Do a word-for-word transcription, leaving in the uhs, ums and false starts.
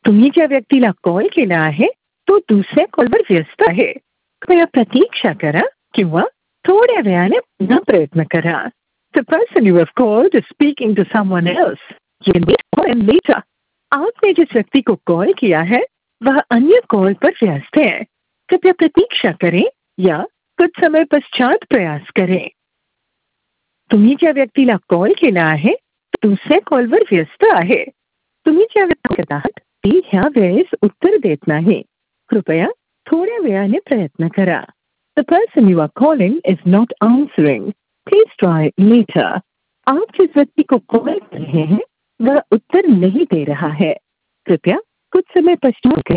तुम्ही ज्या व्यक्तीला कॉल केला आहे तो दुसऱ्या कॉलवर व्यस्त आहे. कृपया प्रतीक्षा करा किंवा थोड्या वेळाने पुन्हा प्रयत्न करा. The person you have called is speaking to someone else. You can wait for him later. आपने जिस व्यक्ति को कॉल किया है वह अन्य कॉल पर व्यस्त है. कृपया प्रतीक्षा करें या कुछ समय पश्चात प्रयास करें. तुम्ही ज्या व्यक्तीला कॉल केला आहे तो दुसऱ्या कॉलवर व्यस्त आहे. तुम्ही ज्या व्यक्ती करत आहात ती ह्या वेळेस उत्तर देत नाही. कृपया थोड्या वेळाने प्रयत्न करा. The person you are calling is not answering. Please try later. आप जिस व्यक्ति को कॉल कर रहे हैं वह उत्तर नहीं दे रहा है. कृपया कुछ समय पश्चात करें.